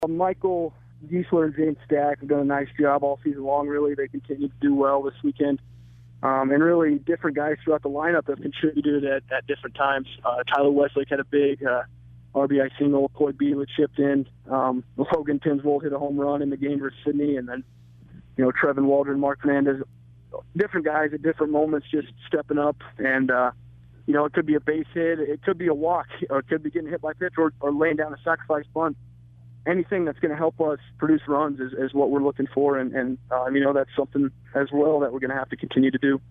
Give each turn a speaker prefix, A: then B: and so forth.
A: Michael Giesler and James Stack have done a nice job all season long, really. They continue to do well this weekend. And really, different guys throughout the lineup have contributed at different times. Tyler Westlake had a big RBI single. Coy Beasley chipped in. Logan Tinsvold hit a home run in the game versus Sydney. And then, Trevin Waldron, Mark Fernandez, different guys at different moments just stepping up. And, it could be a base hit. It could be a walk. Or it could be getting hit by pitch or laying down a sacrifice bunt. Anything that's going to help us produce runs is what we're looking for. And that's something as well that we're going to have to continue to do.